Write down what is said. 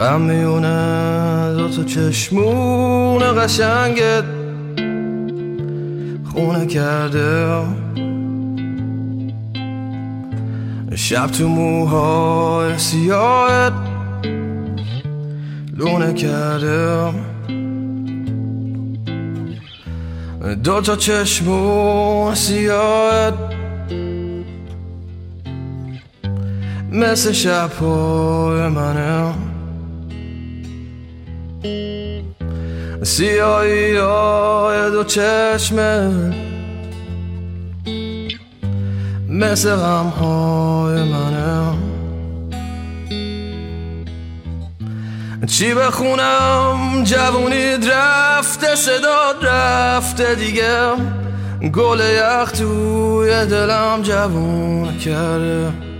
غم میونه دوتا چشمون قشنگت خونه کرده، شب تو موهای سیاهت لونه کرده، دوتا چشمون سیاهت مثل شبهای منه، سیاهی های دو چشمت مثل غمهای منه. چی بخونم جوونید رفته، صداد رفته دیگه، گل یخ توی دلم جوون کرده.